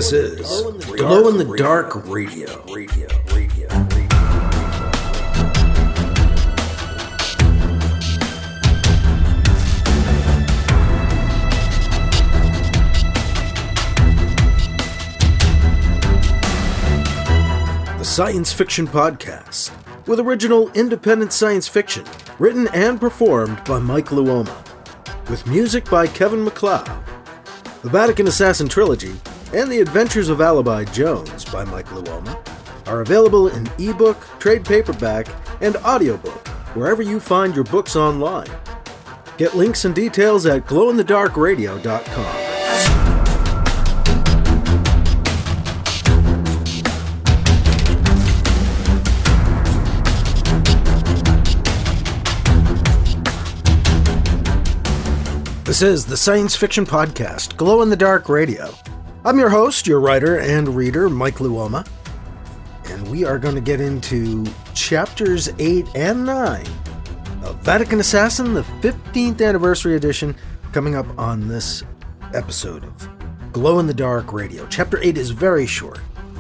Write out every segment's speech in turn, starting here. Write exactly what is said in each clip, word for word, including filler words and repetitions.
This is Glow in the Dark Radio. Radio, radio, radio. The Science Fiction Podcast, with original independent science fiction, written and performed by Mike Luoma, with music by Kevin MacLeod. The Vatican Assassin Trilogy and The Adventures of Alibi Jones by Mike Luoma are available in ebook, trade paperback, and audiobook wherever you find your books online. Get links and details at glow in the dark radio dot com. This is the Science Fiction Podcast, Glow in the Dark Radio. I'm your host, your writer and reader, Mike Luoma, and we are going to get into chapters eight and nine of Vatican Assassin, the fifteenth Anniversary Edition, coming up on this episode of Glow in the Dark Radio. Chapter eight is very short,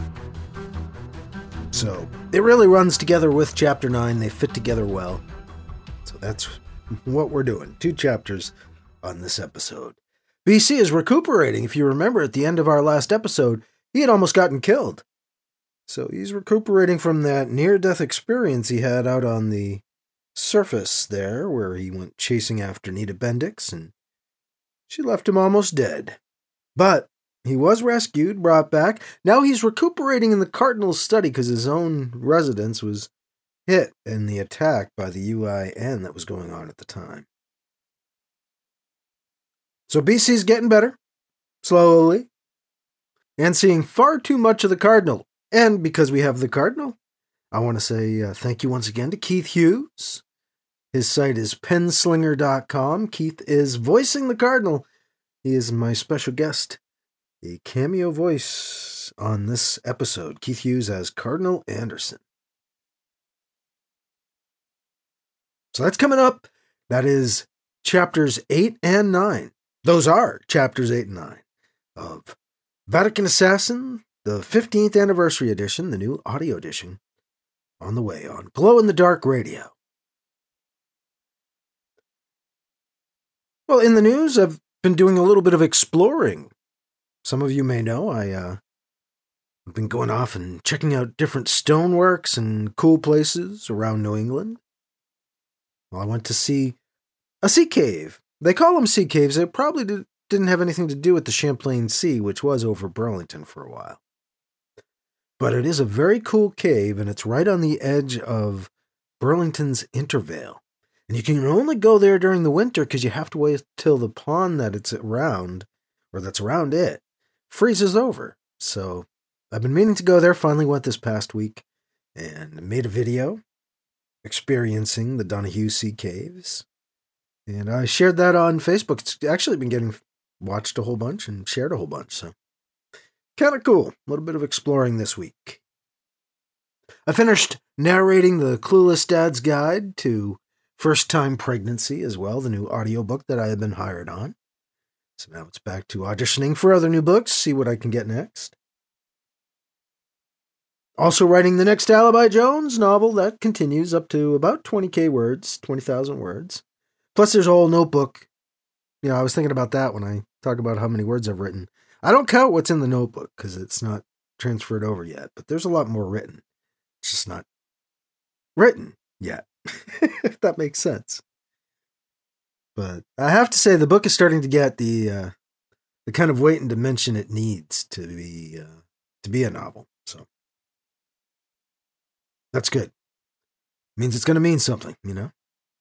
so it really runs together with Chapter nine. They fit together well, so that's what we're doing. Two chapters on this episode. B C is recuperating. If you remember, at the end of our last episode, he had almost gotten killed. So he's recuperating from that near-death experience he had out on the surface there, where he went chasing after Nita Bendix, and she left him almost dead. But he was rescued, brought back. Now he's recuperating in the Cardinal's study because his own residence was hit in the attack by the U I N that was going on at the time. So B C's getting better, slowly, and seeing far too much of the Cardinal. And because we have the Cardinal, I want to say uh, thank you once again to Keith Hughes. His site is penslinger dot com. Keith is voicing the Cardinal. He is my special guest, a cameo voice on this episode. Keith Hughes as Cardinal Anderson. So that's coming up. That is chapters eight and nine. Those are chapters eight and nine of Vatican Assassin, the fifteenth Anniversary Edition, the new audio edition, on the way on Glow in the Dark Radio. Well, in the news, I've been doing a little bit of exploring. Some of you may know I, uh, I've been going off and checking out different stoneworks and cool places around New England. Well, I went to see a sea cave. They call them sea caves. It probably did, didn't have anything to do with the Champlain Sea, which was over Burlington for a while. But it is a very cool cave, and it's right on the edge of Burlington's Intervale. And you can only go there during the winter because you have to wait till the pond that it's around, or that's around it, freezes over. So I've been meaning to go there, finally went this past week, and made a video experiencing the Donahue Sea Caves. And I shared that on Facebook. It's actually been getting watched a whole bunch and shared a whole bunch, so kind of cool. A little bit of exploring this week. I finished narrating the Clueless Dad's Guide to First-Time Pregnancy as well, the new audiobook that I have been hired on. So now it's back to auditioning for other new books, see what I can get next. Also writing the next Alibi Jones novel that continues up to about twenty thousand words, twenty thousand words. Plus, there's a whole notebook. You know, I was thinking about that when I talk about how many words I've written. I don't count what's in the notebook because it's not transferred over yet, but there's a lot more written. It's just not written yet, if that makes sense. But I have to say, the book is starting to get the uh, the kind of weight and dimension it needs to be uh, to be a novel. So that's good. It means it's going to mean something, you know?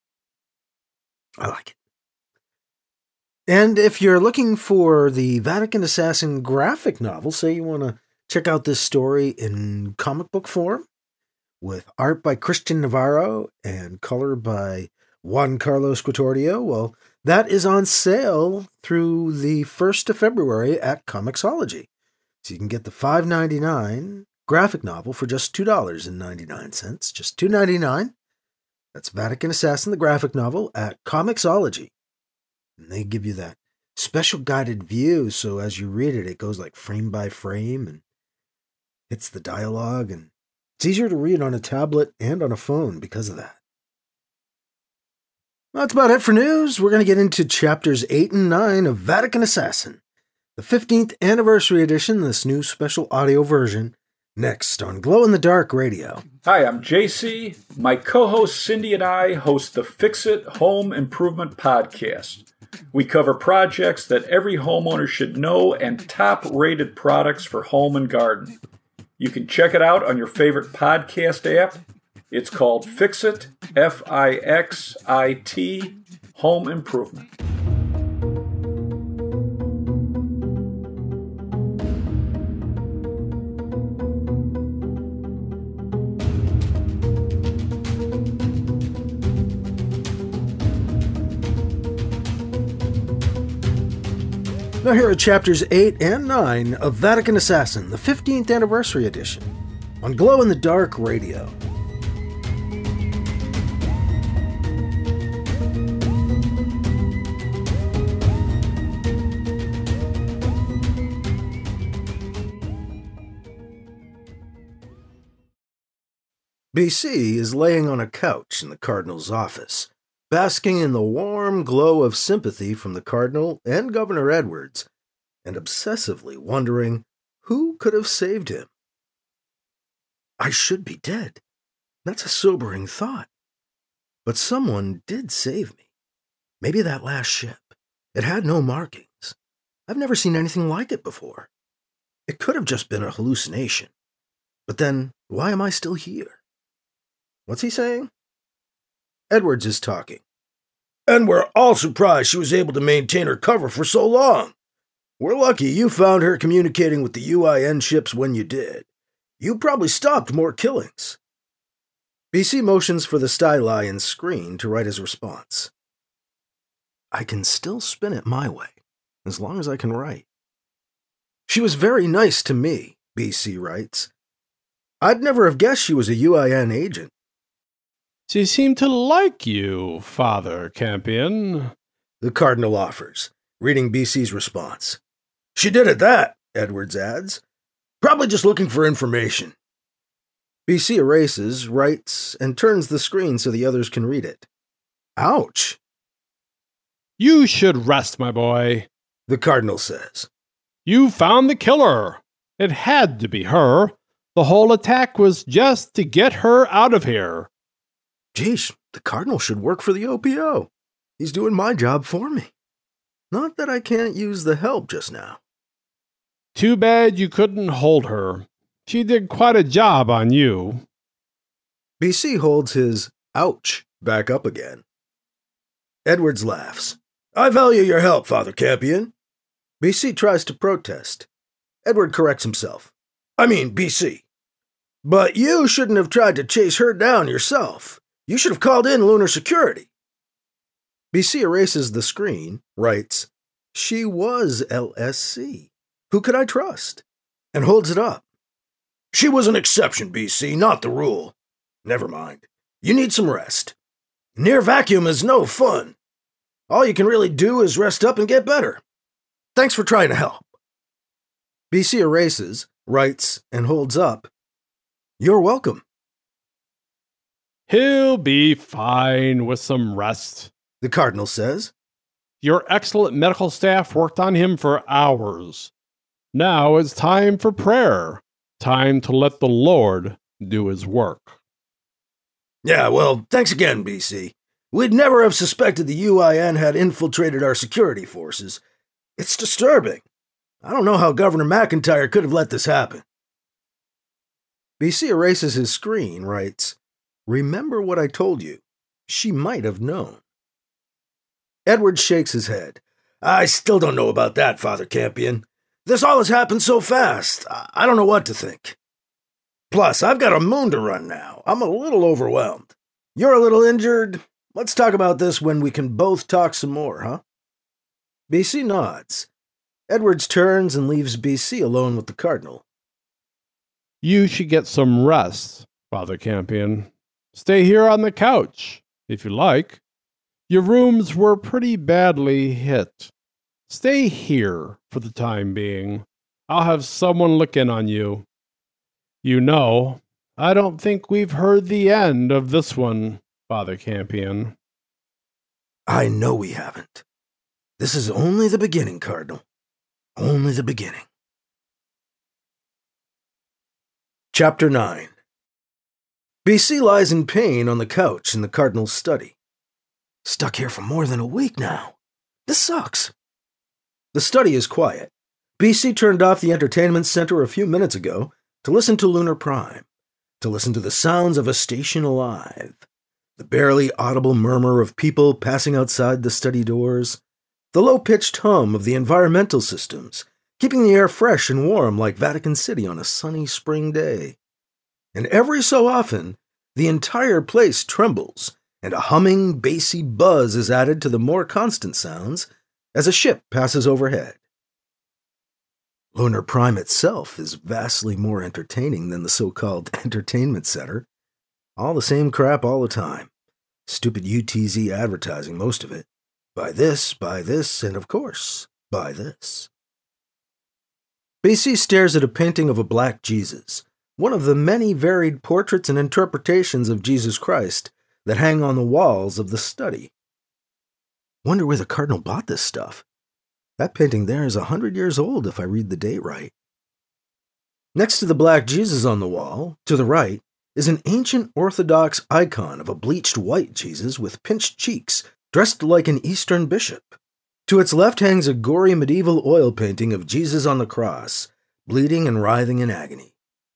I like it. And if you're looking for the Vatican Assassin graphic novel, say you want to check out this story in comic book form, with art by Christian Navarro and color by Juan Carlos Quattordio, well, that is on sale through the first of February at Comixology. So you can get the five dollars and ninety-nine cents graphic novel for just two dollars and ninety-nine cents, just two dollars and ninety-nine cents. That's Vatican Assassin, the graphic novel, at Comixology. And they give you that special guided view, so as you read it, it goes like frame by frame and hits the dialogue, and it's easier to read on a tablet and on a phone because of that. Well, that's about it for news. We're going to get into chapters eight and nine of Vatican Assassin, the fifteenth anniversary edition, this new special audio version, next on Glow in the Dark Radio. Hi, I'm J C. My co-host Cindy and I host the Fix It Home Improvement Podcast. We cover projects that every homeowner should know and top-rated products for home and garden. You can check it out on your favorite podcast app. It's called Fix It, F I X I T, Home Improvement. Now here are chapters eight and nine of Vatican Assassin, the fifteenth anniversary edition, on Glow in the Dark Radio. B C is laying on a couch in the Cardinal's office, basking in the warm glow of sympathy from the Cardinal and Governor Edwards, and obsessively wondering who could have saved him. I should be dead. That's a sobering thought. But someone did save me. Maybe that last ship. It had no markings. I've never seen anything like it before. It could have just been a hallucination. But then, why am I still here? What's he saying? Edwards is talking. And we're all surprised she was able to maintain her cover for so long. We're lucky you found her communicating with the U I N ships when you did. You probably stopped more killings. B C motions for the Stylion screen to write his response. I can still spin it my way, as long as I can write. She was very nice to me, B C writes. I'd never have guessed she was a U I N agent. She seemed to like you, Father Campion, the Cardinal offers, reading B C's response. She did at that, Edwards adds. Probably just looking for information. B C erases, writes, and turns the screen so the others can read it. Ouch. You should rest, my boy, the Cardinal says. You found the killer. It had to be her. The whole attack was just to get her out of here. Geesh, the Cardinal should work for the O P O. He's doing my job for me. Not that I can't use the help just now. Too bad you couldn't hold her. She did quite a job on you. B C holds his ouch back up again. Edwards laughs. I value your help, Father Campion. B C tries to protest. Edward corrects himself. I mean, B C. But you shouldn't have tried to chase her down yourself. You should have called in lunar security. B C erases the screen, writes, She was L S C. Who could I trust? And holds it up. She was an exception, B C, not the rule. Never mind. You need some rest. Near vacuum is no fun. All you can really do is rest up and get better. Thanks for trying to help. B C erases, writes, and holds up. You're welcome. He'll be fine with some rest, the Cardinal says. Your excellent medical staff worked on him for hours. Now it's time for prayer. Time to let the Lord do his work. Yeah, well, thanks again, B C. We'd never have suspected the U I N had infiltrated our security forces. It's disturbing. I don't know how Governor McIntyre could have let this happen. B C erases his screen, writes, Remember what I told you. She might have known. Edward shakes his head. I still don't know about that, Father Campion. This all has happened so fast. I don't know what to think. Plus, I've got a moon to run now. I'm a little overwhelmed. You're a little injured. Let's talk about this when we can both talk some more, huh? B C nods. Edwards turns and leaves B C alone with the Cardinal. You should get some rest, Father Campion. Stay here on the couch, if you like. Your rooms were pretty badly hit. Stay here for the time being. I'll have someone look in on you. You know, I don't think we've heard the end of this one, Father Campion. I know we haven't. This is only the beginning, Cardinal. Only the beginning. Chapter nine. B C lies in pain on the couch in the Cardinal's study. Stuck here for more than a week now. This sucks. The study is quiet. B C turned off the entertainment center a few minutes ago to listen to Lunar Prime, to listen to the sounds of a station alive, the barely audible murmur of people passing outside the study doors, the low-pitched hum of the environmental systems, keeping the air fresh and warm like Vatican City on a sunny spring day. And every so often, the entire place trembles, and a humming, bassy buzz is added to the more constant sounds as a ship passes overhead. Lunar Prime itself is vastly more entertaining than the so-called entertainment center. All the same crap all the time. Stupid U T Z advertising, most of it. Buy this, buy this, and of course, buy this. B C stares at a painting of a black Jesus, one of the many varied portraits and interpretations of Jesus Christ that hang on the walls of the study. Wonder where the Cardinal bought this stuff. That painting there is a hundred years old if I read the date right. Next to the black Jesus on the wall, to the right, is an ancient Orthodox icon of a bleached white Jesus with pinched cheeks, dressed like an Eastern bishop. To its left hangs a gory medieval oil painting of Jesus on the cross, bleeding and writhing in agony.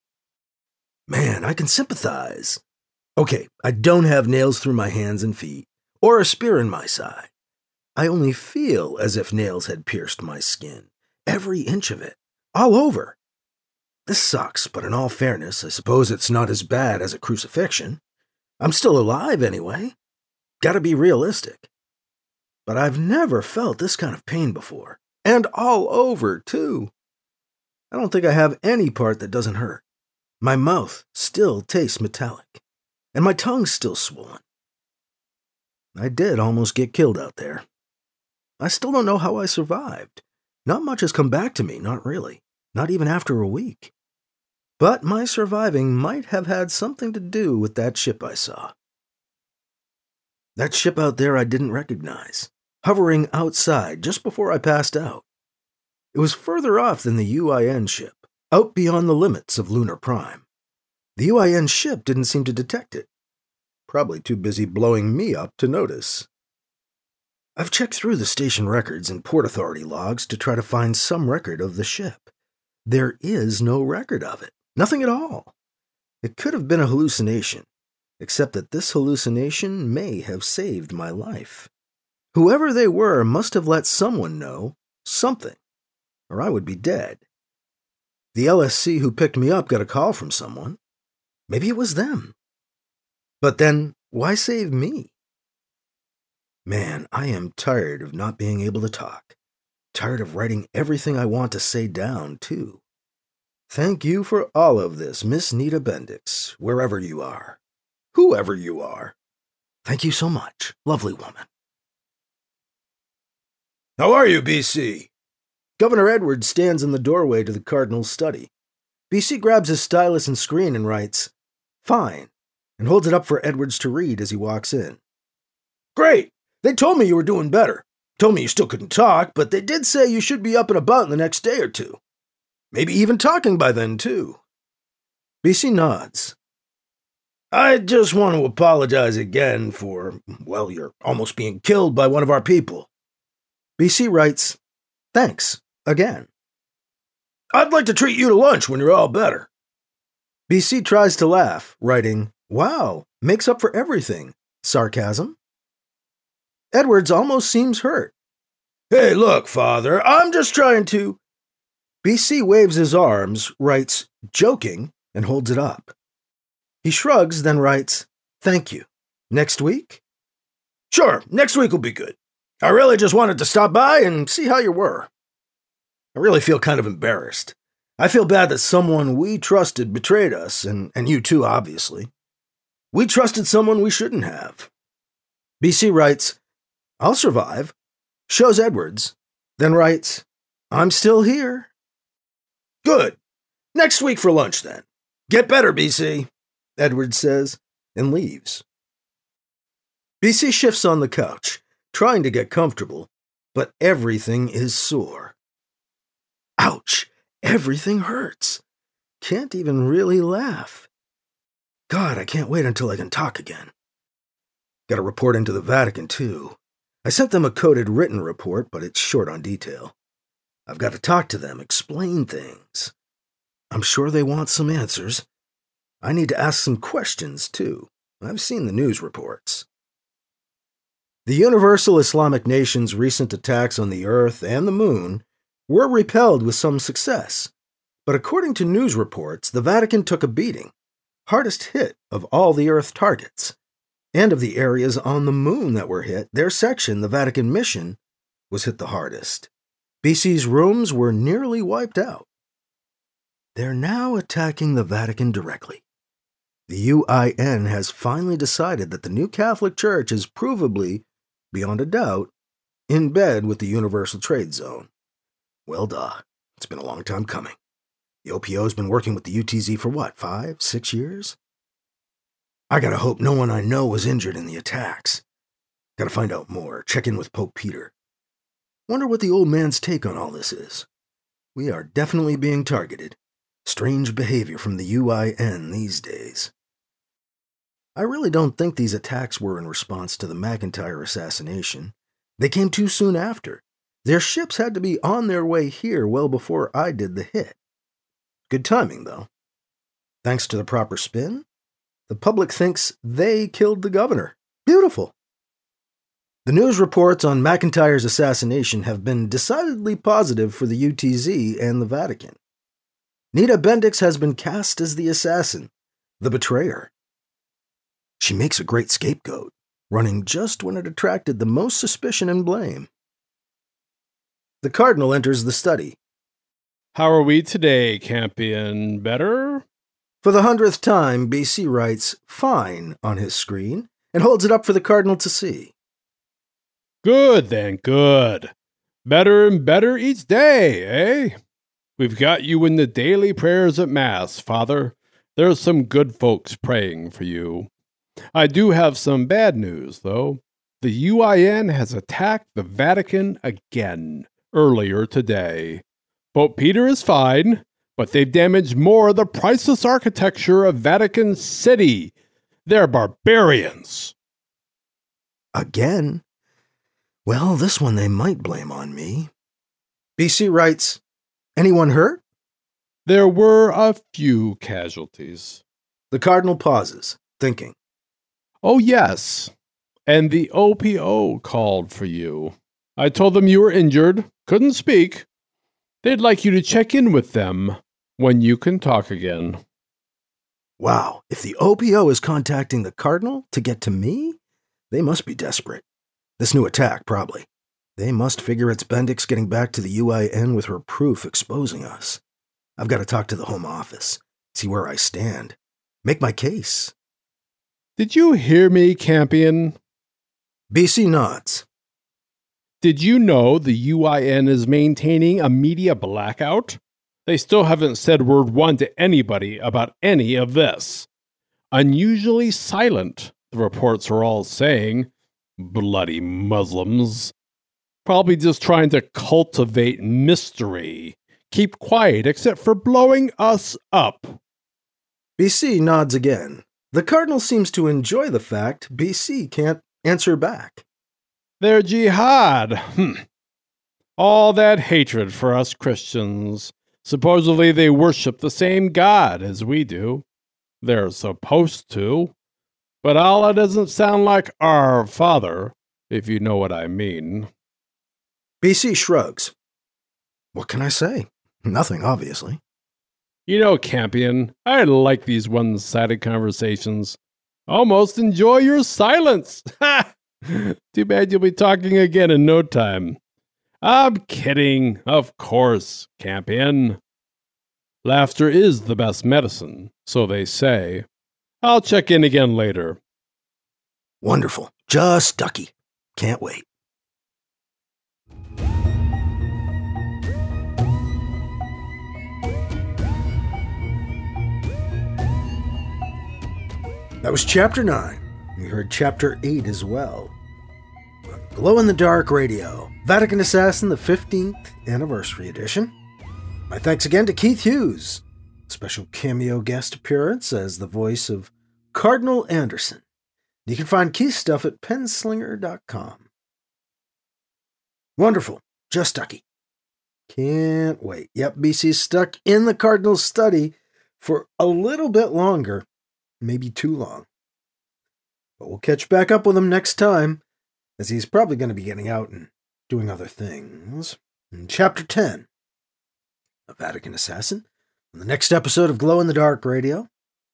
Man, I can sympathize. Okay, I don't have nails through my hands and feet, or a spear in my side. I only feel as if nails had pierced my skin, every inch of it, all over. This sucks, but in all fairness, I suppose it's not as bad as a crucifixion. I'm still alive anyway. Gotta be realistic. But I've never felt this kind of pain before, and all over, too. I don't think I have any part that doesn't hurt. My mouth still tastes metallic, and my tongue's still swollen. I did almost get killed out there. I still don't know how I survived. Not much has come back to me, not really, not even after a week. But my surviving might have had something to do with that ship I saw. That ship out there I didn't recognize, hovering outside just before I passed out. It was further off than the U I N ship, out beyond the limits of Lunar Prime. The U I N ship didn't seem to detect it. Probably too busy blowing me up to notice. I've checked through the station records and Port Authority logs to try to find some record of the ship. There is no record of it. Nothing at all. It could have been a hallucination, except that this hallucination may have saved my life. Whoever they were must have let someone know something, or I would be dead. The L S C who picked me up got a call from someone. Maybe it was them. But then, why save me? Man, I am tired of not being able to talk. Tired of writing everything I want to say down, too. Thank you for all of this, Miss Nita Bendix, wherever you are. Whoever you are. Thank you so much, lovely woman. How are you, B C? Governor Edwards stands in the doorway to the Cardinal's study. B C grabs his stylus and screen and writes, "Fine," and holds it up for Edwards to read as he walks in. Great! They told me you were doing better. Told me you still couldn't talk, but they did say you should be up and about in the next day or two. Maybe even talking by then, too. B C nods. I just want to apologize again for, well, you're almost being killed by one of our people. B C writes, "Thanks, again. I'd like to treat you to lunch when you're all better." B C tries to laugh, writing, "Wow, makes up for everything. Sarcasm?" Edwards almost seems hurt. Hey, look, Father, I'm just trying to... B C waves his arms, writes, "Joking," and holds it up. He shrugs, then writes, "Thank you. Next week?" Sure, next week will be good. I really just wanted to stop by and see how you were. I really feel kind of embarrassed. I feel bad that someone we trusted betrayed us, and, and you too, obviously. We trusted someone we shouldn't have. B C writes, "I'll survive." Shows Edwards, then writes, I'm still here. Good. Next week for lunch, then. Get better, B C, Edward says, and leaves. B C shifts on the couch, trying to get comfortable, but everything is sore. Ouch! Everything hurts. Can't even really laugh. God, I can't wait until I can talk again. Got a report into the Vatican, too. I sent them a coded written report, but it's short on detail. I've got to talk to them, explain things. I'm sure they want some answers. I need to ask some questions, too. I've seen the news reports. The Universal Islamic Nation's recent attacks on the Earth and the Moon were repelled with some success, but according to news reports, the Vatican took a beating, hardest hit of all the Earth targets, and of the areas on the Moon that were hit, their section, the Vatican mission, was hit the hardest. B C's rooms were nearly wiped out. They're now attacking the Vatican directly. The U I N has finally decided that the new Catholic Church is provably, beyond a doubt, in bed with the Universal Trade Zone. Well, duh. It's been a long time coming. The O P O's been working with the U T Z for what, five, six years? I gotta hope no one I know was injured in the attacks. Gotta find out more, check in with Pope Peter. Wonder what the old man's take on all this is. We are definitely being targeted. Strange behavior from the U I N these days. I really don't think these attacks were in response to the McIntyre assassination. They came too soon after. Their ships had to be on their way here well before I did the hit. Good timing, though. Thanks to the proper spin, the public thinks they killed the governor. Beautiful. The news reports on McIntyre's assassination have been decidedly positive for the U T Z and the Vatican. Nita Bendix has been cast as the assassin, the betrayer. She makes a great scapegoat, running just when it attracted the most suspicion and blame. The Cardinal enters the study. How are we today, Campion? Better? For the hundredth time, B C writes fine on his screen and holds it up for the Cardinal to see. Good then, good. Better and better each day, eh? We've got you in the daily prayers at Mass, Father. There's some good folks praying for you. I do have some bad news, though. The U I N has attacked the Vatican again earlier today. Pope Peter is fine, but they've damaged more of the priceless architecture of Vatican City. They're barbarians. Again? Well, this one they might blame on me. B C writes, anyone hurt? There were a few casualties. The Cardinal pauses, thinking. Oh, yes. And the O P O called for you. I told them you were injured, couldn't speak. They'd like you to check in with them when you can talk again. Wow, if the O P O is contacting the Cardinal to get to me, they must be desperate. This new attack, probably. They must figure it's Bendix getting back to the U I N with her proof exposing us. I've got to talk to the Home Office, see where I stand, make my case. Did you hear me, Campion? B C nods. Did you know the U I N is maintaining a media blackout? They still haven't said word one to anybody about any of this. Unusually silent, the reports are all saying. Bloody Muslims. Probably just trying to cultivate mystery. Keep quiet except for blowing us up. B C nods again. The Cardinal seems to enjoy the fact B C can't answer back. Their jihad. Hmm. All that hatred for us Christians. Supposedly they worship the same God as we do. They're supposed to. But Allah doesn't sound like our Father, if you know what I mean. B C shrugs. What can I say? Nothing, obviously. You know, Campion, I like these one-sided conversations. Almost enjoy your silence. Ha! Too bad you'll be talking again in no time. I'm kidding, of course, Campion. Laughter is the best medicine, so they say. I'll check in again later. Wonderful. Just ducky. Can't wait. That was Chapter nine. We heard Chapter eight as well. Glow in the Dark Radio, Vatican Assassin, the fifteenth Anniversary Edition. My thanks again to Keith Hughes. Special cameo guest appearance as the voice of Cardinal Anderson. You can find Keith's stuff at penslinger dot com. Wonderful. Just Ducky. Can't wait. Yep, B C's stuck in the Cardinal's study for a little bit longer. Maybe too long. But we'll catch back up with him next time, as he's probably going to be getting out and doing other things. In Chapter ten, A Vatican Assassin, on the next episode of Glow in the Dark Radio.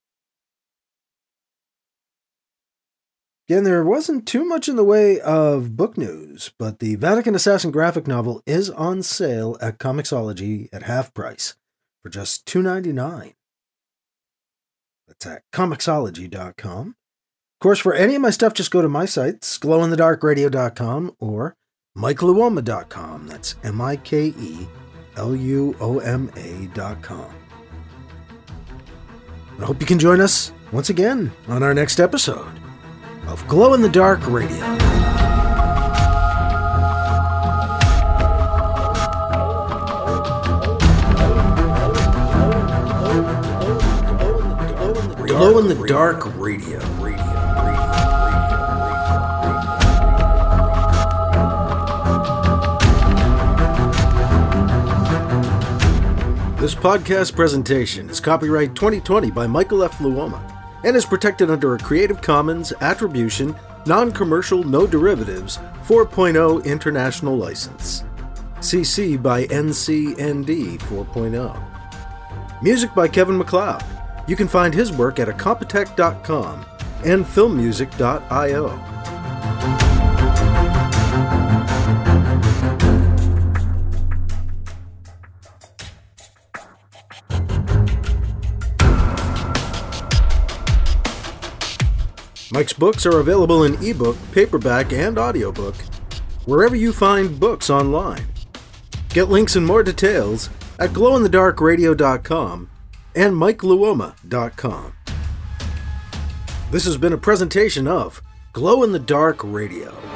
Again, there wasn't too much in the way of book news, but the Vatican Assassin graphic novel is on sale at Comixology at half price for just two dollars and ninety-nine cents. That's at comixology dot com. Of course, for any of my stuff, just go to my sites, glow in the dark radio dot com or mike luoma dot com. That's M I K E L U O M A dot com. I hope you can join us once again on our next episode of Glow in the Dark Radio. Glow in the Dark Radio. Radio. This podcast presentation is copyright twenty twenty by Michael F. Luoma and is protected under a Creative Commons Attribution, Non-Commercial, No Derivatives four point oh International License. C C by N C N D four point oh. Music by Kevin MacLeod. You can find his work at incompetech dot com and film music dot io. Mike's books are available in ebook, paperback, and audiobook, wherever you find books online. Get links and more details at glow in the dark radio dot com and mike luoma dot com. This has been a presentation of Glow in the Dark Radio.